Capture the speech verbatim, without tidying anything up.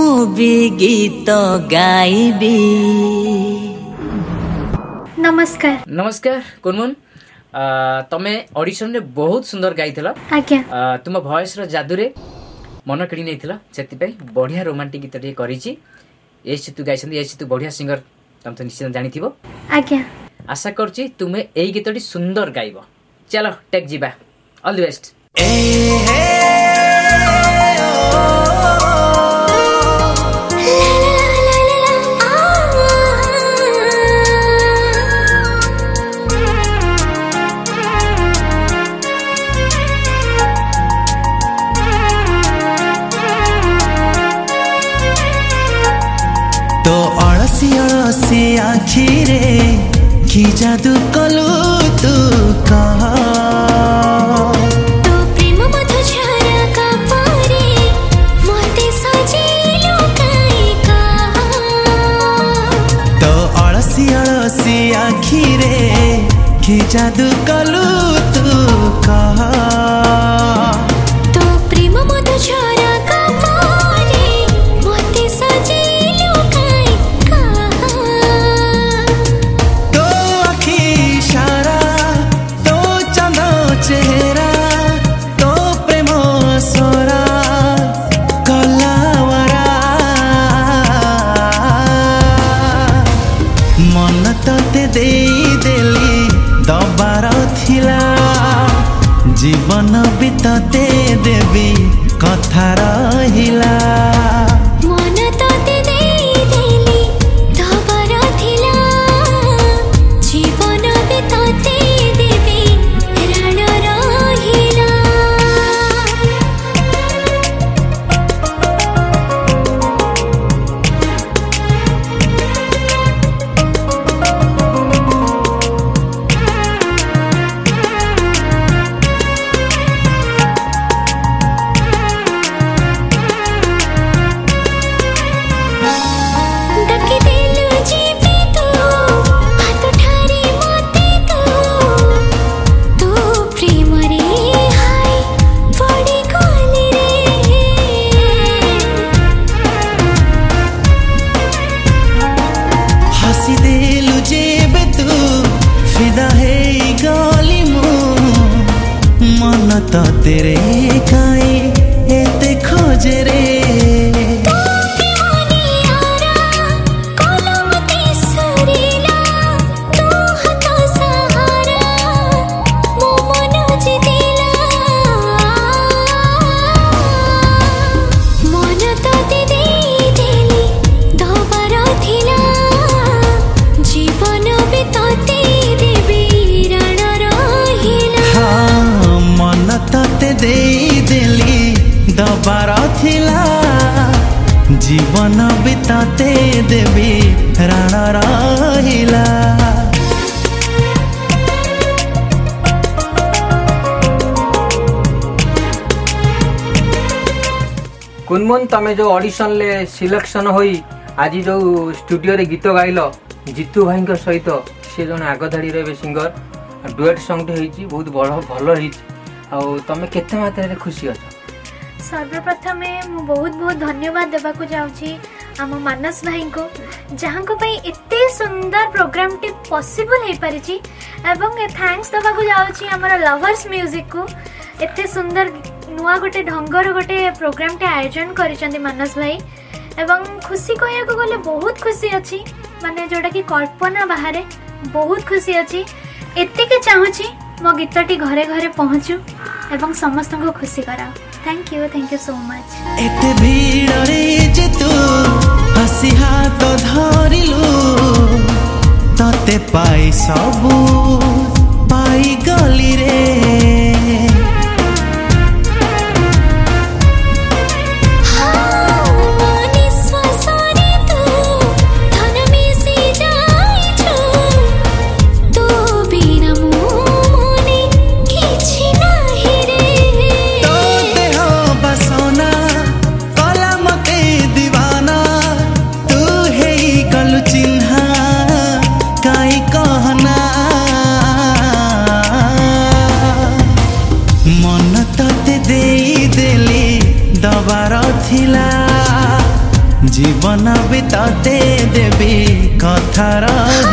भी गीत गाइबी। नमस्कार नमस्कार कुनमुन, तमे ऑडिशन रे बहुत सुंदर गाइथिला। आज्ञा तुम वॉइस रो जादू रे मन किणी नैथिला, सेति पे बढ़िया रोमांटिक गीत टे करिछि। एछि तू गाइछन, एछि तू बढ़िया सिंगर, तुम तो निश्चित जानिथिबो। आज्ञा आशा करछि तुमे एई गीतटी सुंदर गाइबो। चलो टेक जीबा, ऑल द बेस्ट। तो अलसी अलसी आखिरे कि जादू कलु तू कह, तो प्रेम मधु झरा का पारे मोते सजिलो काई का। तो अलसी अलसी आखिरे कि जादू कलु तू कह, तो प्रेम मधु झरा का पारे मोते सजिलो काई का। तो आखी इशारा, तो चंद चेहरा, तो प्रेम स्वरा कलावरा, मन तते देई देली दबार थिला, जीवन भी तते देवी कथा रहिला। मन तते देई देली दबार थिला, जीवन भी तते देवी रण रहिला। डकी देलु जीवी तू, हाथ ठारी मते तू, तू प्रेम रे हाय बड़ी गली रे। हसी देलु जेबे तू फिदा है गली मु, मन तो तेरे काई एते खोजे रे। हाँ, मन तते देई देली दबार थिला, जीवन भी तते देवी रण रहिला। कुनमुन, तमे जो ऑडिशन ले सिलेक्शन होई आज जो स्टूडियो रे गीत गाइल जीतू भाई सहित, सी जन आगधाड़ी रे सिंगर, डुएट सॉन्ग होईची, बहुत बड़ भल होईची। आउ तमे केते मात्रा रे खुशी अछ? सर्वप्रथम मु बहुत बहुत धन्यवाद देवाकू जाउछी आम मानस भाई को, जहाँ को पई एते सुंदर प्रोग्राम टी पॉसिबल हे परिची। एवं थैंक्स देवाकू जाउछी हमर लवर्स म्यूजिक को, एते सुंदर नुआ गोटे ढंगर गोटे प्रोग्राम टे आयोजन करिसंती मानस भाई। एवं खुशी कहया को गले बहुत खुशी अछि, माने जोटा कि कल्पना बाहर बहुत खुशी अछि। एते के चाहूची मो गीतटी घरे घरे पहुँचू एवं समस्त को खुशी करा। Thank you thank you so much. एते भीड़ रे जे तू हसी हाथ धरिलु, तते पाई सबू पाई गली रे। चिन्हा काई कहना जीवन भी तते देवी कथार